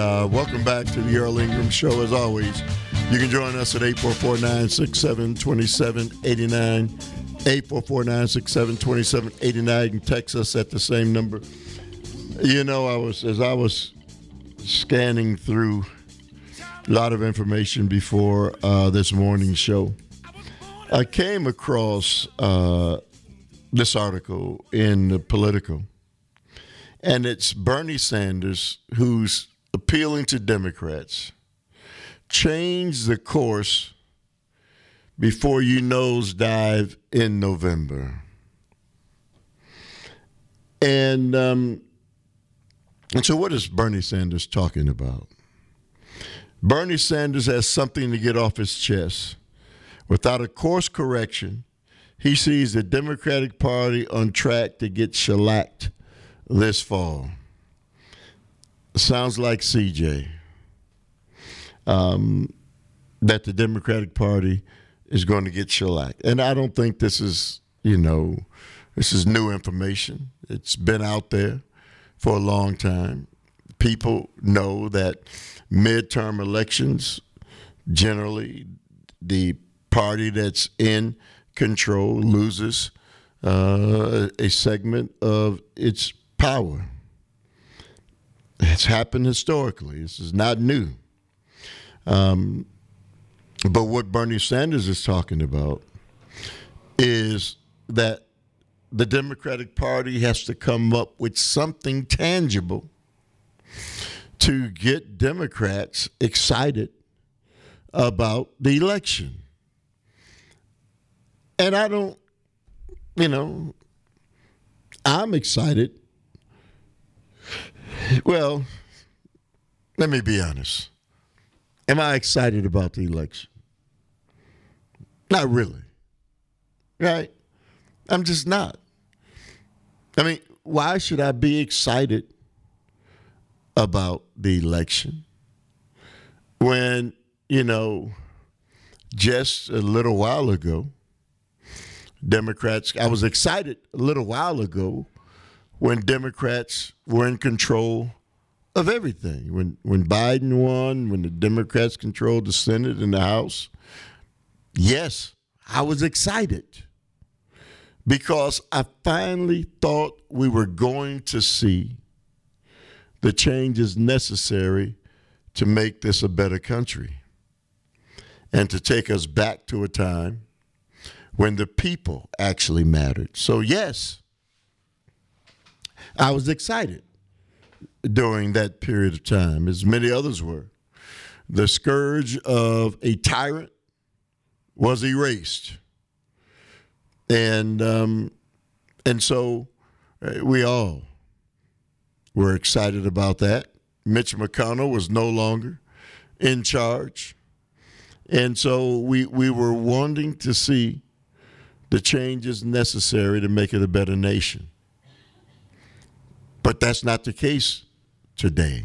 welcome back to the Earl Ingram Show. As always, you can join us at 844-967-2789. 844-967-2789. You can text us at the same number. You know, as I was scanning through a lot of information before this morning's show, I came across this article in the Politico, and it's Bernie Sanders who's appealing to Democrats. Change the course before you nosedive in November. And so what is Bernie Sanders talking about? Bernie Sanders has something to get off his chest. Without a course correction, he sees the Democratic Party on track to get shellacked this fall. Sounds like CJ. That the Democratic Party is going to get shellacked. And I don't think this is new information. It's been out there for a long time. People know that midterm elections, generally, the party that's in control loses a segment of its power. It's happened historically. This is not new. But what Bernie Sanders is talking about is that the Democratic Party has to come up with something tangible to get Democrats excited about the election. And I don't, I'm excited. Well, let me be honest. Am I excited about the election? Not really. Right? I'm just not. I mean, why should I be excited about the election when, just a little while ago, I was excited a little while ago when Democrats were in control of everything. When Biden won, when the Democrats controlled the Senate and the House, yes, I was excited because I finally thought we were going to see the changes necessary to make this a better country and to take us back to a time when the people actually mattered. So, yes, I was excited during that period of time, as many others were. The scourge of a tyrant was erased. And so we all were excited about that. Mitch McConnell was no longer in charge. And so we were wanting to see the changes necessary to make it a better nation. But that's not the case today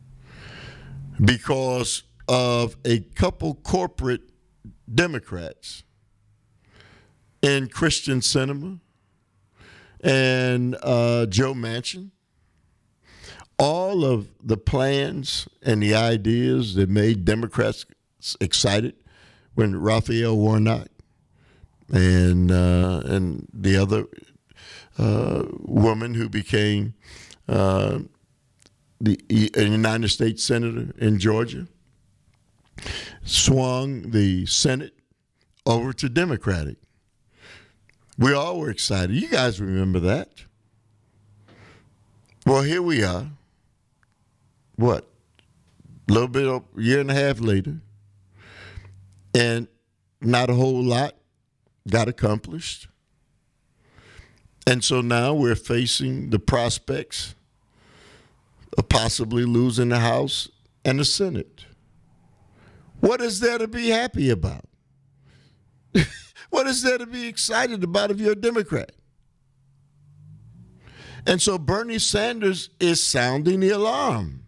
because of a couple corporate Democrats in Christian Sinema and Joe Manchin. All of the plans and the ideas that made Democrats excited when Raphael Warnock and the other woman who became a United States Senator in Georgia swung the Senate over to Democratic. We all were excited. You guys remember that. Well, here we are. What? A little bit, a year and a half later. And not a whole lot got accomplished. And so now we're facing the prospects of possibly losing the House and the Senate. What is there to be happy about? What is there to be excited about if you're a Democrat? And so Bernie Sanders is sounding the alarm.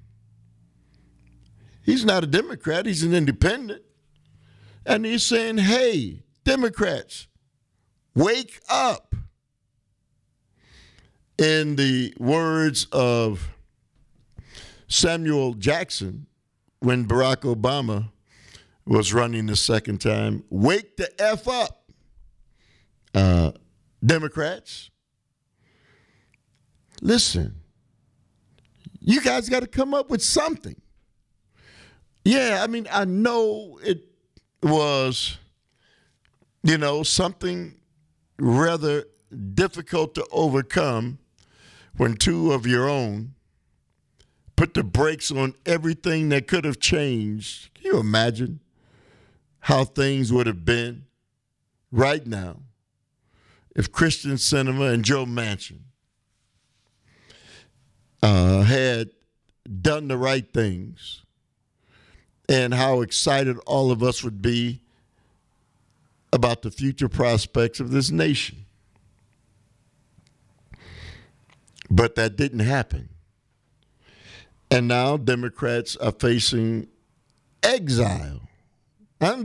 He's not a Democrat, he's an independent. And he's saying, hey, Democrats, wake up. In the words of Samuel Jackson, when Barack Obama was running the second time, wake the F up, Democrats. Listen, you guys got to come up with something. Yeah, I mean, I know it was, something rather difficult to overcome when two of your own put the brakes on everything that could have changed. Can you imagine how things would have been right now if Kyrsten Sinema and Joe Manchin had done the right things, and how excited all of us would be about the future prospects of this nation. But that didn't happen. And now Democrats are facing exile. I'm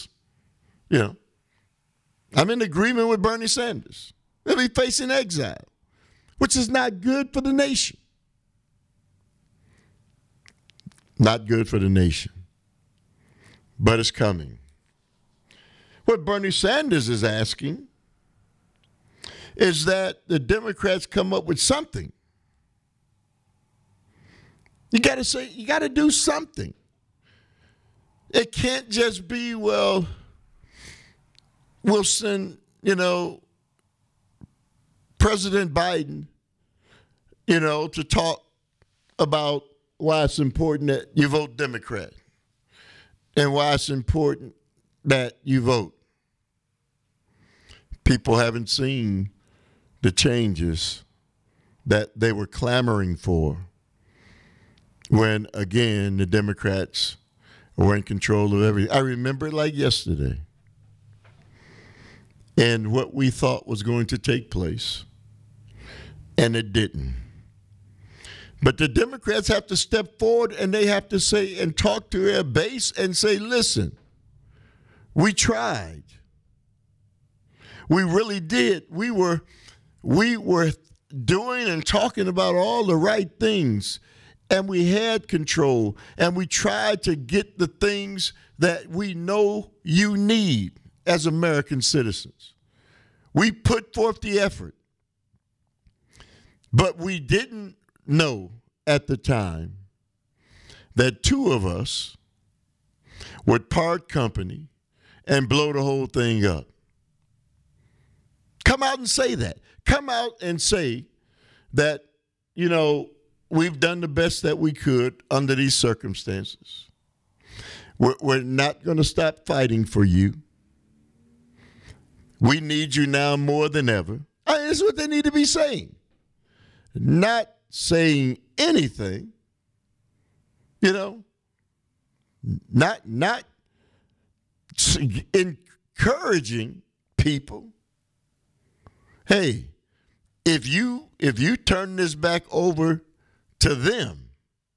in agreement with Bernie Sanders. They'll be facing exile, which is not good for the nation. Not good for the nation. But it's coming. What Bernie Sanders is asking is that the Democrats come up with something. You got to do something. It can't just be, well, we'll send, President Biden, to talk about why it's important that you vote Democrat and why it's important that you vote. People haven't seen the changes that they were clamoring for when, again, the Democrats were in control of everything. I remember it like yesterday. And what we thought was going to take place, and it didn't. But the Democrats have to step forward, and they have to say and talk to their base and say, listen, we tried. We really did. We were doing and talking about all the right things, and we had control, and we tried to get the things that we know you need as American citizens. We put forth the effort, but we didn't know at the time that two of us would part company and blow the whole thing up. Come out and say that. Come out and say that, we've done the best that we could under these circumstances. We're not going to stop fighting for you. We need you now more than ever. That's what they need to be saying. Not saying anything, not encouraging people. Hey, if you turn this back over to them,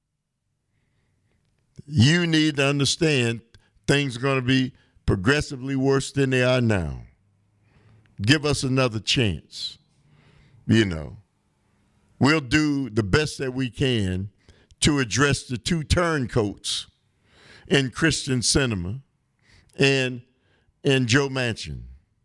you need to understand things are going to be progressively worse than they are now. Give us another chance. We'll do the best that we can to address the two turncoats in Kyrsten Sinema and Joe Manchin.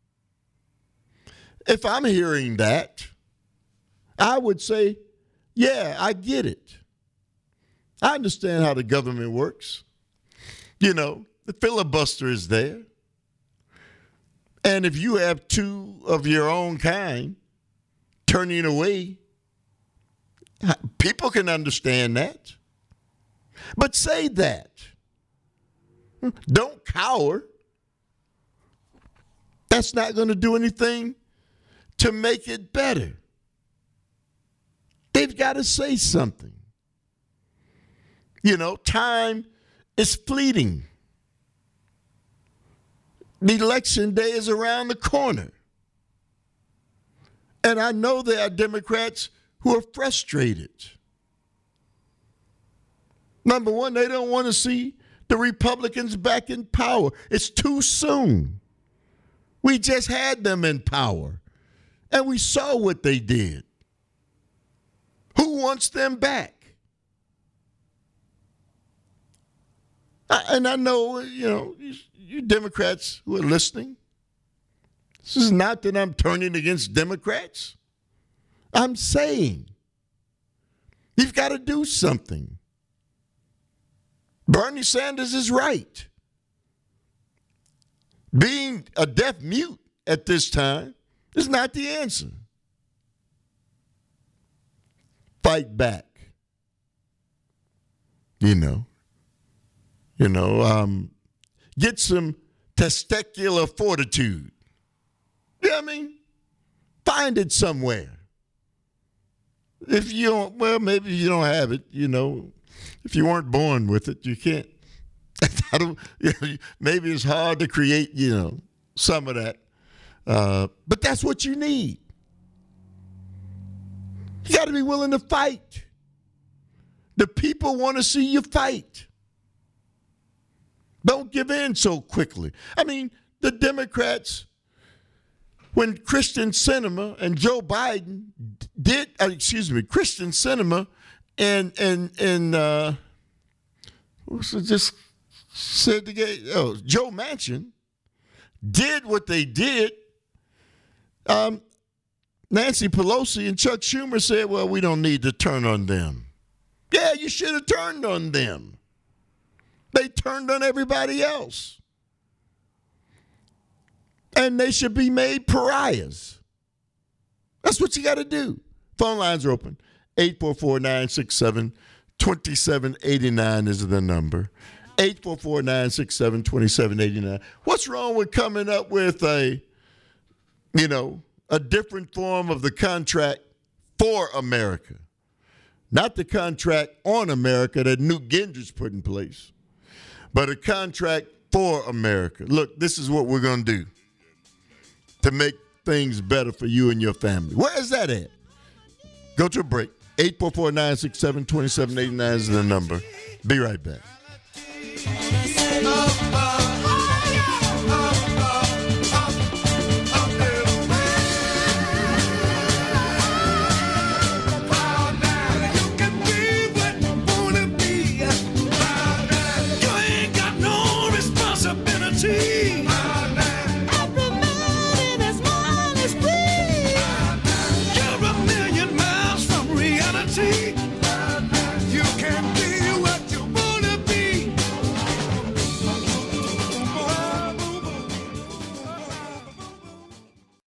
If I'm hearing that, I would say, yeah, I get it. I understand how the government works. The filibuster is there. And if you have two of your own kind turning away, people can understand that. But say that. Don't cower. That's not going to do anything to make it better. They've got to say something. Time is fleeting. The election day is around the corner. And I know there are Democrats who are frustrated. Number one, they don't want to see the Republicans back in power. It's too soon. We just had them in power, and we saw what they did. Who wants them back? And I know, you Democrats who are listening, this is not that I'm turning against Democrats. I'm saying you've got to do something. Bernie Sanders is right. Being a deaf mute at this time is not the answer. Fight back. Get some testicular fortitude. You know what I mean? Find it somewhere. If you don't, well, maybe you don't have it, If you weren't born with it, you can't. Maybe it's hard to create, some of that. But that's what you need. You got to be willing to fight. The people want to see you fight. Don't give in so quickly. I mean, the Democrats, when Kyrsten Sinema and Joe Biden Kyrsten Sinema and just said Joe Manchin did what they did. Nancy Pelosi and Chuck Schumer said, well, we don't need to turn on them. Yeah, you should have turned on them. They turned on everybody else. And they should be made pariahs. That's what you got to do. Phone lines are open. 844-967-2789 is the number. 844-967-2789. What's wrong with coming up with a different form of the contract for America? Not the contract on America that Newt Gingrich put in place, but a contract for America. Look, this is what we're going to do to make things better for you and your family. Where is that at? Go to a break. 844-967-2789 is the number. Be right back.